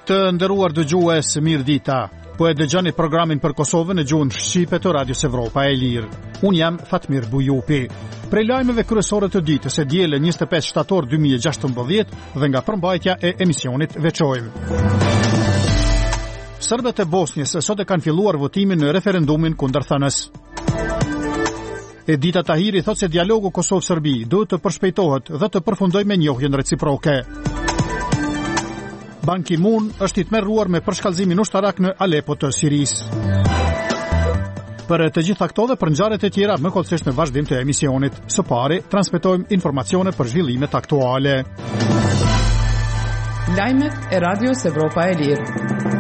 Të nderuar dëgjues, mirë dita. Po e dëgjoni programin për Kosovën në gjuhën shqipe të Radios Evropa e Lirë. Unë jam Fatmir Bujupi. Prej lajmeve kryesore të ditës e diele 25 shtator 2016 dhe nga përmbajtja e emisionit veçojmë. Serbët e Bosnjës sot e kanë filluar votimin në referendumin kundërthënës. Edita Tahiri thotë se dialogu Kosovë-Serbi duhet të përshpejtohet dhe të përfundojë me njohjen reciproke. Ban Ki-moon është i tmerruar me përshkallëzimin ushtarak në Alepo të Sirisë. Për të gjitha këto dhe për ngjarjet e tjera më kollësisht në vazhdim të emisionit. Së pari transmetojmë informacione për zhvillimet aktuale. Lajmet e Radios Evropa e Lirë.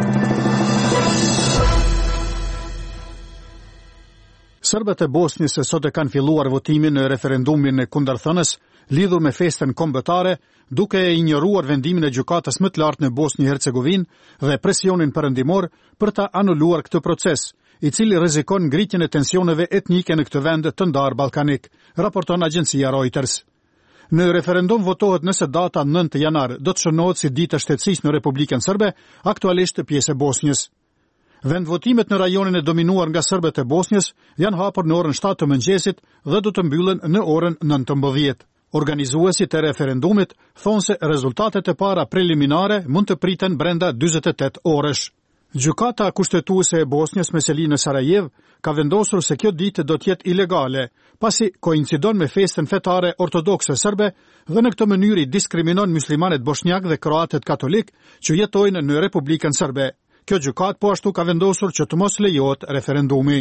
Serbët e Bosnjës sot e kanë filluar votimin në referendumin e kundërthënës lidhur me festën kombëtare, duke e injoruar vendimin e gjykatës më të lartë në Bosnjë-Hercegovinë dhe presionin perëndimor për ta anuluar këtë proces, i cili rrezikon ngritjen e tensioneve etnike në këtë vend të ndarë ballkanik, raporton agjencia Reuters. Në referendum votohet nëse data 9 janar do të shënohet si ditë e shtetësisë në Republikën Serbe, aktualisht pjesë e Bosnjës. Vendvotimet në rajonin e dominuar nga serbët e Bosnjës janë hapur në orën 7 të mëngjesit dhe do të mbyllen në orën 19. Organizuesit e referendumit thonë se rezultatet e para preliminare mund të priten brenda 48 orësh. Gjykata kushtetuese e Bosnjës me seli në Sarajev ka vendosur se kjo ditë do të jetë ilegale, pasi koincidon me festën fetare ortodokse serbe dhe në këtë mënyrë diskriminon muslimanët bosnjak dhe kroatët katolik që jetojnë në Republikën Serbe. Kjo gjykat po ashtu ka vendosur që të mos lejohet referendumi.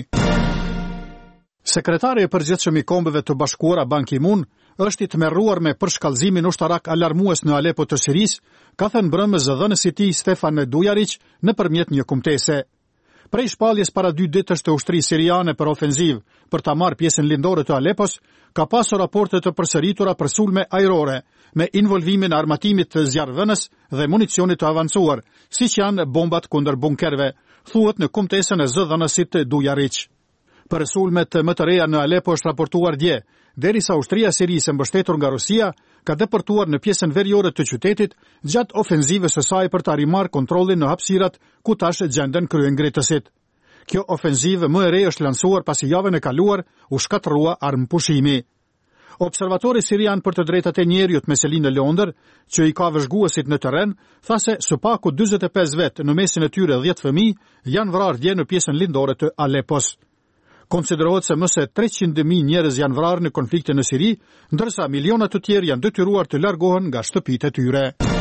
Sekretari i përgjithshëm i Kombeve të Bashkuara Ban Ki-moon është i tmerruar me përshkallëzimin ushtarak alarmues në Alepo të Sirisë, ka thënë mbrëmës zëdhënësi i tij Stefan Dujaric nëpërmjet një kumtese. Prej shpalljes para 2 ditësh të ushtrisë siriane për ofenziv për ta marrë pjesën lindore të Alepos, ka pasur raporte të përsëritura për sulme ajrore me involvimin e armatimit të zjarrvënës dhe municionit të avancuar, siç janë bombat kundër bunkerëve, thuhet në kumtesën e zëdhënësit Dujaric. Për sulmet më të reja në Alepo është raportuar dje, derisa ushtria sirise mbështetur nga Rusia ka deportuar në pjesën veriore të qytetit gjatë ofenzivës së saj për ta rimarrë kontrollin në hapësirat ku tash gjenden kryengritësit. Kjo ofenzivë më e re është lansuar pasi javën e kaluar u shkatërrua armëpushimi. Observatori sirian për të drejtat e njerëzit me seli në Londër, që i ka vëzhguesit në terren, tha se së paku 45 vet në mesin e tyre 10 fëmijë janë vrarë dje në pjesën lindore të Alepos. Konsiderohet se më se 300.000 njerëz janë vrarë në konfliktin në Siri, ndërsa miliona të tjerë janë detyruar të largohen nga shtëpitë e tyre.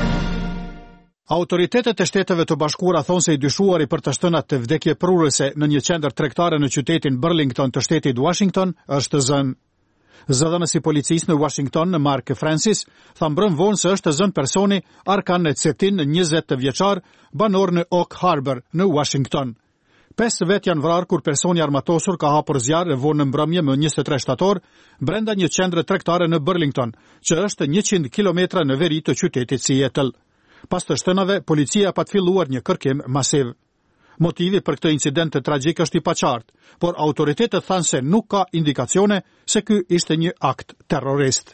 Autoritetet e Shteteve të Bashkuara thonë se i dyshuari për të shtënat të vdekje prurëse në një qendër tregtare në qytetin Burlington të shtetit Washington është zënë. Zëdhënësi policisë në Washington, Mark Francis, tha mbrëm vonë se është zënë personi Arkan Cetin, 20 vjeçar, banor në Oak Harbor në Washington. 5 vet janë vrarë kur personi armatosur ka hapur zjarr vonë në mbrëmje më 23 shtator brenda një qendre tregtare në Burlington, që është 100 kilometra në veri të qytetit Seattle. Pas të shtënave, policia pa të filluar një kërkim masiv. Motivi për këtë incident të tragjik është i paqartë, por autoritetet thanë se nuk ka indikacione se ky ishte një akt terrorist.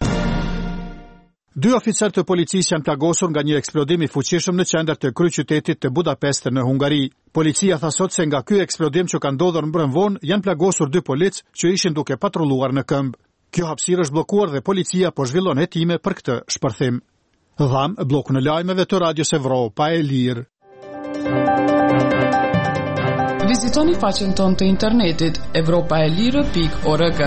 2 oficerë të policisë janë plagosur nga një eksplodim i fuqishëm në qendër të kryeqytetit të Budapest në Hungari. Policia tha sot se nga ky eksplodim që ka ndodhur mbrëmvonë janë plagosur 2 policë që ishin duke patrulluar në këmbë. Kjo hapësirë është bllokuar dhe policia po zhvillon hetime për këtë shpërthim. Dham blokun e lajmeve të Radios Evropa e Lirë. Vizitoni faqen tonë të internetit evropaelire.org.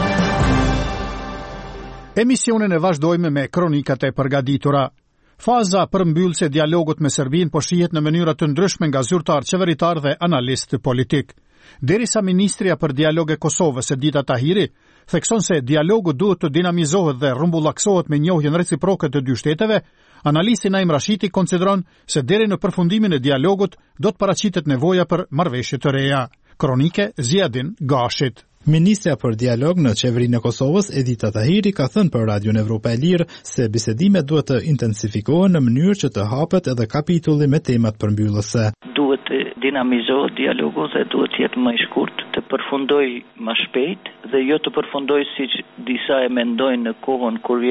Emisionin e vazhdojmë me kronikat e përgatitura. Faza përmbyllëse e dialogut me Serbinë po shihet në mënyra të ndryshme nga zyrtar qeveritar dhe analist politik. Derisa ministria për dialog e Kosovës Edita Tahiri thekson se dialogu duhet të dinamizohet dhe rrumbullaksohet me njohjen reciproke të dy shteteve, analisti Naim Rashiti konsideron se deri në përfundimin e dialogut do të paraqitet nevoja për marrëveshje të reja. Kronike Ziadin Gashit. Ministra për dialog në qeverinë e Kosovës, Edita Tahiri, ka thënë për Radion Evropa e Lirë se bisedimet duhet të intensifikohen në mënyrë që të hapet edhe kapitulli me temat përmbyllëse. Duhet të dinamizohet dialogu dhe duhet të jetë më i shkurt, të përfundoj më shpejt dhe jo të përfundoj siç disa e mendojnë në kohën kur je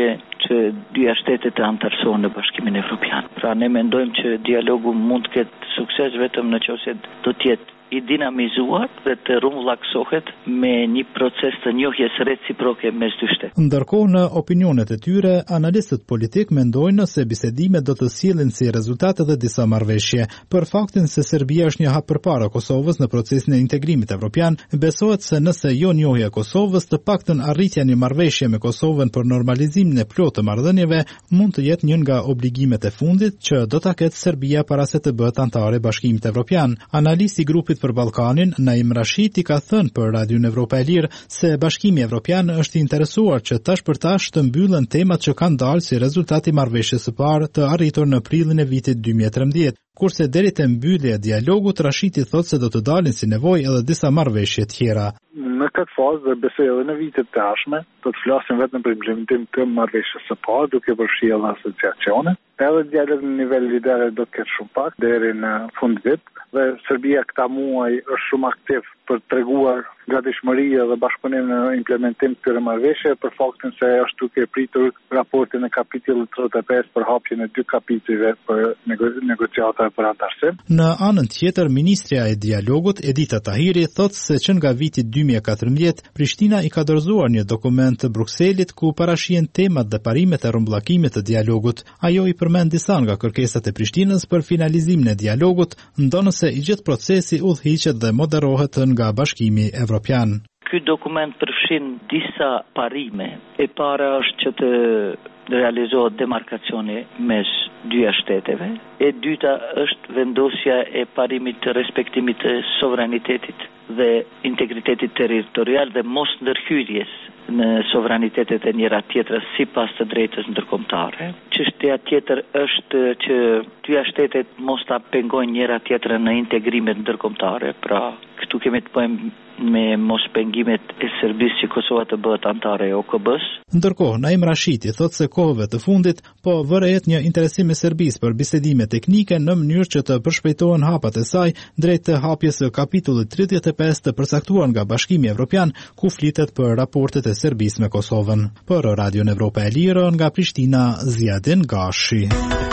që dyja shtetet të anëtarësohen në Bashkimin Evropian. Pra ne mendojmë që dialogu mund të ketë sukses vetëm nëse do të jetë I dinamizuar dhe të rrumbullaksohet me një proces të njohjes reciproke mes dy shteteve. Ndërkohë në opinionet e tyre, analistët politik mendojnë se bisedimet do të sjellin si rezultate dhe disa marrëveshje. Për faktin se Serbia është një hap përpara Kosovës në procesin e integrimit evropian, besohet se nëse jo njohja e Kosovës, të paktën arritja një marrëveshje me Kosovën për normalizimin e plotë të marrëdhënieve mund të jetë një nga obligimet e fundit që do ta ketë Serbia para se të bëhet anëtare e Bashkimit Evropian. Analisti I grupit për Ballkanin, Naim Rashidi ka thënë për Radion Evropa e Lirë se Bashkimi Evropian është I interesuar që tash për tash të mbyllen temat që kanë dalë si rezultat I marrëveshjes së parë të arritur në prillin e vitit 2013. Kurse deri te mbyllja e dialogut, Rashidi thotë se do të dalin si nevojë edhe disa marrëveshje tjera. Në këtë fazë dhe besoj edhe në vitet të ardhshme, do të flasim vetëm për implementimin të marrëveshjes së parë, duke përfshirë asociacione. Edhe dialogu në nivel lider do të ketë shumë pak deri në fund vit. Dhe Serbia këta muaj është shumë aktiv për treguar gatishmëri dhe bashkëpunim në implementim të këtyre marrëveshjeve për faktin se është duke pritur raportin e kapitullit 35 për hapjen e 2 kapitujve për negociata për anëtarësim. Në anën tjetër, ministrja e dialogut Edita Tahiri thotë se që nga viti 2014 Prishtina I ka dorëzuar një dokument të Brukselit ku parashihen temat dhe parimet e rrumbullakimit të dialogut. Ajo I përmend disa nga kërkesat e Prishtinës për finalizimin e dialogut, ndonëse I gjithë procesi udhëhiqet dhe moderohet nga Bashkimi Evropian. Ky dokument përfshin disa parime. E para është që të realizohet demarkacioni mes dyja shteteve. E dyta është vendosja e parimit të respektimit të sovranitetit dhe integritetit territorial dhe mos ndërhyrjes në sovranitetet e njëra tjetrës sipas të drejtës ndërkombëtare. Çështja tjetër është që dyja shtetet mos ta pengojnë njëra tjetrën në integrimet ndërkombëtare. Pra, këtu kemi të bëjmë me mos pengimet e Serbisë që Kosova të bëhet anëtare e OKB-s. Ndërkohë, Naim Rashidi thotë se kohëve të fundit po vërehet një interesim e Serbisë për bisedime teknike në mënyrë që të përshpejtohen hapat e saj drejt të hapjes së kapitullit 35 të përcaktuar nga Bashkimi Evropian, ku flitet për raportet e Serbisë me Kosovën. Për Radion Evropa e Lirë nga Prishtina, Ziadin Gashi.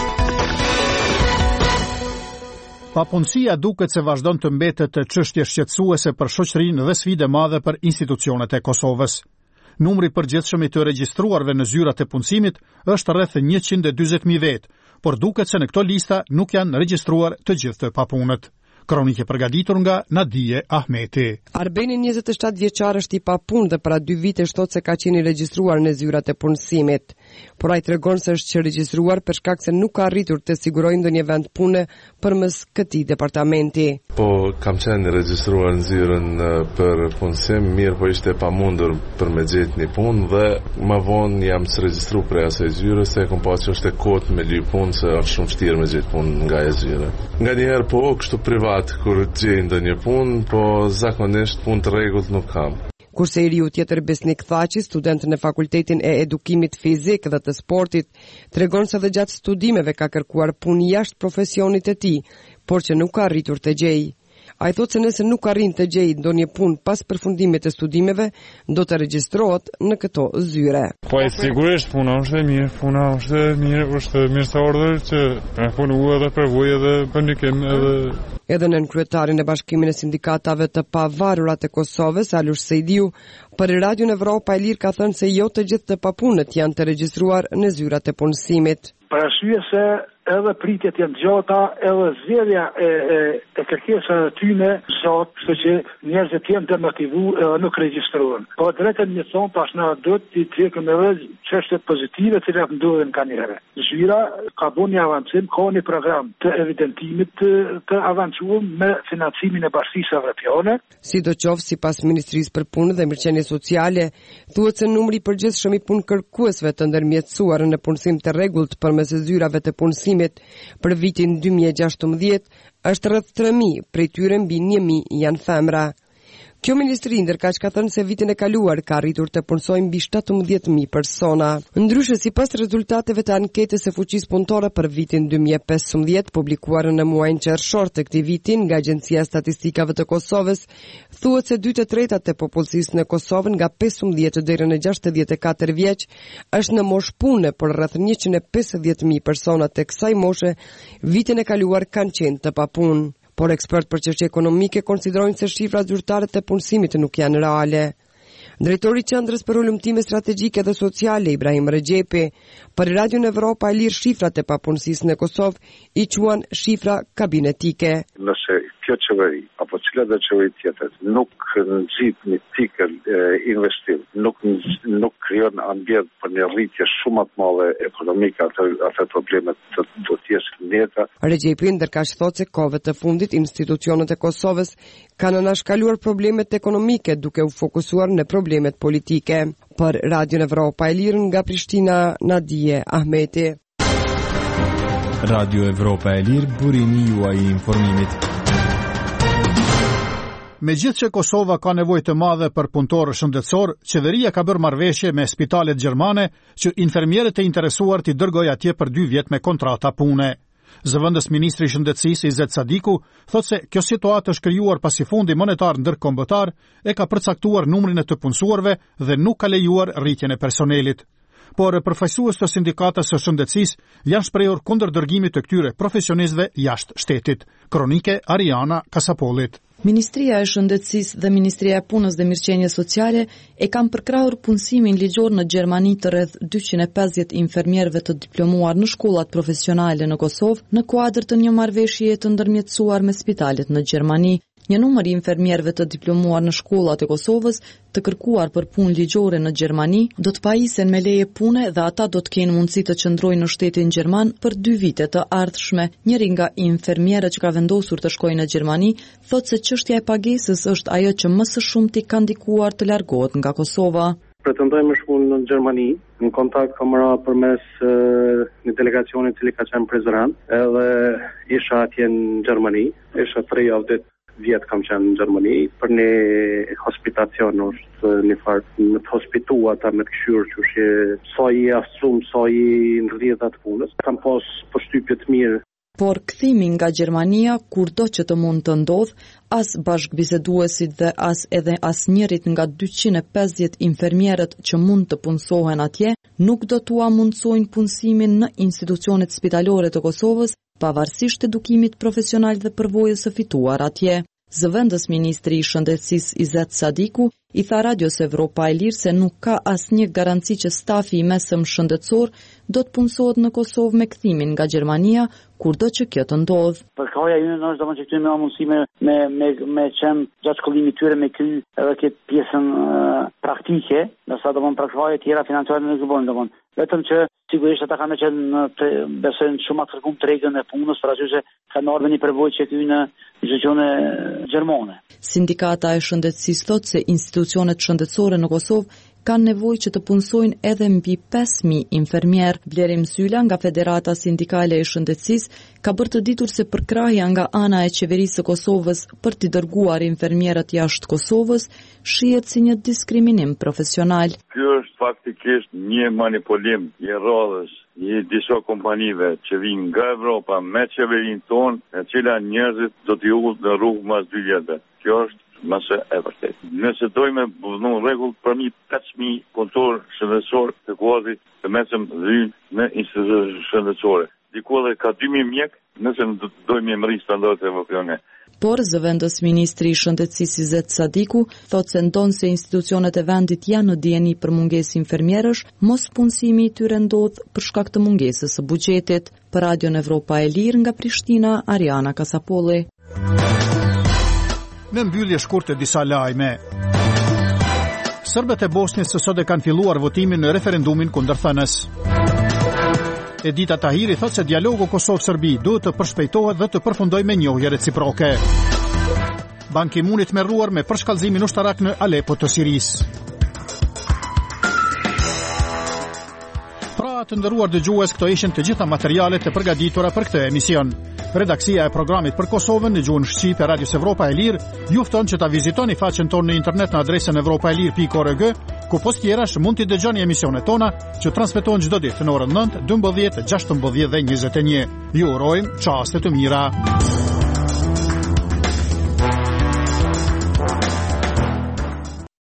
Papunësia duket se vazhdon të mbetet të çështje shqetësuese për shoqërinë dhe sfide madhe për institucionet e Kosovës. Numri përgjithshëm I të regjistruarve në zyrat e punësimit është rreth 140.000 vet, por duket se në këto lista nuk janë regjistruar të gjithë të papunët. Kronike përgatitur nga Nadije Ahmeti. Arbeni 27 vjeçar është I papunë dhe para 2 vite thot se ka qenë I regjistruar në zyrat e punësimit. Por ai tregon se është regjistruar për shkak se nuk ka arritur të sigurojë ndonjë vend pune përmes këtij departamenti. Po kam qenë regjistruar në zyrën për punësim, mirë po ishte pamundur për me gjetë një punë dhe më vonë jam së regjistruar për asaj zyre se kam pasur që është e kot me ly punë se është shumë vështirë me gjetë punë nga e zyre. Nganjëherë po kështu privat kur gjej ndonjë punë, po zakonisht punë të rregullt nuk kam. Kurse I riu tjetër Besnik Thaçi, student në Fakultetin e Edukimit Fizik dhe të Sportit, tregon se dhe gjatë studimeve ka kërkuar punë jashtë profesionit e tij, por që nuk ka arritur të gjejë. Ai thotë se nëse nuk arrin të gjejë ndonjë punë pas përfundimit të studimeve, do të regjistrohet në këto zyre. Po sigurisht puna është e mirë, është mirë ardhur që e punu edhe për vojë edhe për nikem edhe. Edhe nën kryetarin e Bashkimit e Sindikatave të Pavarurat të Kosovës, Alush Sejdiu, për Radion Evropa e Lirë ka thënë se jo të gjithë të papunët janë të regjistruar në zyrat e punësimit. Për arsye se edhe pritjet janë gjata, edhe zgjedhja e kërkesave të tyre zot, kështu që njerëzit janë të motivuar edhe nuk regjistrohen. Po drejtën më thon tash na duhet të trekëm edhe çështjet pozitive që ndodhen kanjëherë. Zyra ka bënë një avancim, ka një program të evidentimit të avancuar me financimin e Bashkisë Evropiane. Sidoqoftë, sipas Ministrisë për Punë dhe Mirëqenie Sociale, thuhet se numri I përgjithshëm I punëkërkuesve të ndërmjetësuar në punësim të rregullt përmes zyrave të punësimit për vitin 2016 është rreth 3.000, prej tyre mbi 1.000 janë femra. Kjo ministri ndërkaq ka thënë se vitin e kaluar ka arritur të punsojnë mbi 17.000 persona. Ndryshe, sipas rezultateve të anketës së fuqisë punëtore për vitin 2015 publikuar në muajin qershor të këtij viti nga Agjencia e Statistikave të Kosovës, thuhet se 2/3 të popullsisë në Kosovë nga 15 deri në 64 vjeç është në moshë pune, por rreth 150.000 persona të kësaj moshe vitin e kaluar kanë qenë të papunë. Por ekspert për çështje ekonomike konsiderojnë se shifrat zyrtare të punësimit nuk janë reale. Drejtori i Qendrës për Ulëmtime Strategjike dhe Sociale, Ibrahim Rexhepi, për Radion Evropa e Lirë shifrat e papunësisë në Kosovë i quan shifra kabinetike. Nëse kjo qeveri apo cilat dhe qeveri tjetër nuk nxit një cikël investim, nuk krijon ambient për një rritje shumë të madhe ekonomike, atë problemet do të jenë ndeta. Rexhepi ndërkaq thotë se kohëve të fundit institucionet e Kosovës kanë anashkaluar problemet ekonomike duke u fokusuar në problemet politike. Për Radion Evropa e Lirë nga Prishtina, Nadije Ahmeti. Radio Evropa e Lirë, burimi juaj i informimit. Megjithëse që Kosova ka nevojë të madhe për punëtorë shëndetësor, qeveria ka bërë marrëveshje me spitalet gjermane që infermierët e interesuar t'i dërgojë atje për 2 vjet me kontrata pune. Zëvendës ministri i shëndetësisë Izet Sadiku thotë se kjo situatë është krijuar pasi Fondi Monetar Ndërkombëtar e ka përcaktuar numrin e të punësuarve dhe nuk ka lejuar rritjen e personelit. Por përfaqësues të sindikatës së shëndetësisë janë shprehur kundër dërgimit të këtyre profesionistëve jashtë shtetit. Kronike Ariana Kasapolit. Ministria e Shëndetësisë dhe Ministria e Punës dhe Mirëqenies Sociale e kanë përkrahur punësimin ligjor në Gjermani të rreth 250 infermierëve të diplomuar në shkollat profesionale në Kosovë në kuadër të një marrëveshjeje të ndërmjetësuar me spitalet në Gjermani. Një numër i infermierëve të diplomuar në shkollat e Kosovës të kërkuar për punë ligjore në Gjermani do të pajisen me leje pune dhe ata do të kenë mundësi të qëndrojnë në shtetin gjerman për 2 vite të ardhshme. Njëri nga infermierët që ka vendosur të shkojë në Gjermani thotë se çështja e pagesës është ajo që më së shumti ka ndikuar të largohet nga Kosova. Pretendojmë me shpunë në Gjermani, në kontakt kam marrë përmes një delegacioni i cili ka qenë prezant, edhe isha atje në Gjermani, isha 3 javë vjetë kam qenë në Gjermani, për një hospitacion është një farë në të hospitu ata me të këshyrë që është sa i aftësum, sa i në rrjetat punës, kam pas përshtypje të mirë. Por kthimi nga Gjermania, kurdo që të mund të ndodh, as bashkëbiseduesit dhe as njërit nga 250 infermierët që mund të punësohen atje, nuk do t'ua mundsojnë punësimin në institucionet spitalore të Kosovës, pavarësisht edukimit profesional dhe përvojës së fituar atje. Zëvendës ministri i shëndetësisë Izet Sadiku i tha Radios Evropa e Lirë se nuk ka asnjë garanci që stafi i mesëm shëndetësor do të punësohet në Kosovë me kthimin nga Gjermania, kurdo që kjo të ndodh. Përkraja ynë është domosht që këtu me mundësi me qenë gjatë shkollimit tyre me kry edhe këtë pjesën praktike, ndërsa domosht përkraja tjera financiare nuk do bëjnë domosht. Vetëm që sigurisht ata kanë qenë besojnë shumë të kërkuar tregën e punës, për arsye se kanë ardhur një përvojë që këtu në institucione gjermane. Sindikata e shëndetësisë thotë se institucionet shëndetësore në Kosovë kanë nevojë që të punësojnë edhe mbi 5.000 infermier. Blerim Syla nga Federata Sindikale e Shëndetësisë ka bërë të ditur se përkrahja nga ana e qeverisë së Kosovës për t'i dërguar infermierët jashtë Kosovës shihet si një diskriminim profesional. Ky është faktikisht një manipulim i rrodhës i disa kompanive që vinë nga Evropa me qeverinë tonë, e cila njerëzit do t'i udhë në rrugë mas 2 vjetëve. Kjo është mëse e vërtet. Nëse dojme në rregull për 5.000 punëtor shëndetësor të kuadrit të mesëm dhynë në institucionet shëndetësore. Diku edhe ka 2.000 mjek, nëse dojme mri standardet evropiane. Por zëvendës ministri i shëndetësisë Izet Sadiku thotë se ndonë se institucionet e vendit janë në dieni për mungesë infermierësh, mos punësimi i tyre ndodh për shkak të mungesës së buxhetit. Për Radion Evropa e Lirë nga Prishtina, Ariana Kasapolli. Në mbyllje shkurtë disa lajme. Serbët e Bosnjës sot e kanë filluar votimin në referendumin kundërthënës. Edita Tahiri thotë se dialogu Kosovë-Serbi duhet të përshpejtohet dhe të përfundojë me njohje reciproke. Ban Ki-moon i tmerruar me përshkallëzimin ushtarak në Alepo të Sirisë. Pra të nderuar dëgjues, këto ishin të gjitha materialet e përgatitura për këtë emision. Redaksia e programit për Kosovën në gjuhën shqipe e Radios Evropa e Lirë ju fton që ta vizitoni faqen tonë në internet në adresën evropaelir.org, ku post tjerash mund t'i dëgjoni emisionet tona që transmetohen çdo ditë në orën 9, 12, 16 dhe 21. Ju urojmë çaste të mira.